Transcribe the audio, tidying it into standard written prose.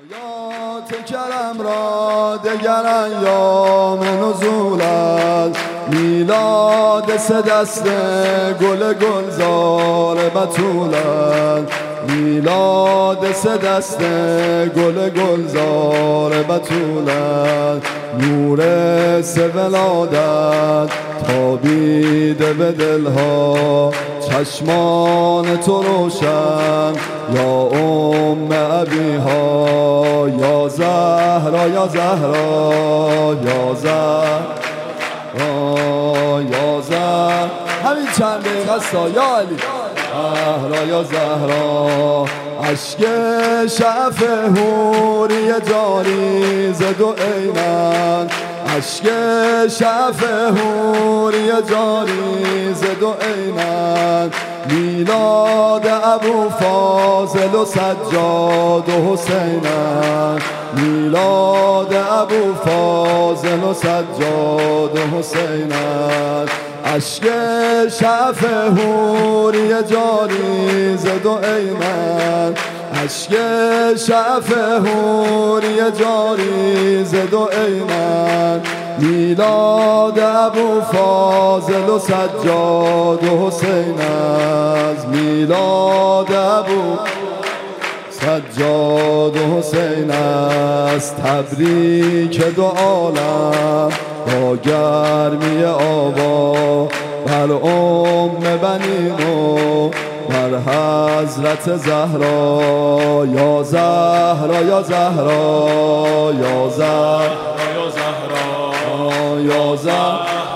آیات کرم را دگر ایام نزول است، میلاد سه دست گل گلزار بتول است، میلاد سه دست گل گلزار بتول است. نور سه ولادت تابیده به دلها، چشمان تو روشن یا ام ابیها، یا زهرا یا زهرا یا زهرا یا زهرا. همین چند دقیقه است یا علی. زهرا یا زهرا، اشک شعف حوری جاری ز دو عینن، اشک شعف حوری جاری ز دو عینن. میلاد ابو فاضل و سجاد و حسینن، میلاد ابو فاضل و سجاد و حسینن. اشک شعف حوری جاری ز دو عینن، اشک شعف حوری جاری ز دو عینن. میلاد ابو فاضل و سجاد و حسین است، میلاد ابو سجاد و حسین است. تبریک دو عالم با گرمی آبا، بر بنین و بر حضرت زهرا. یا زهرا یا زهرا یا زهرا یا زهرا یا زهرا.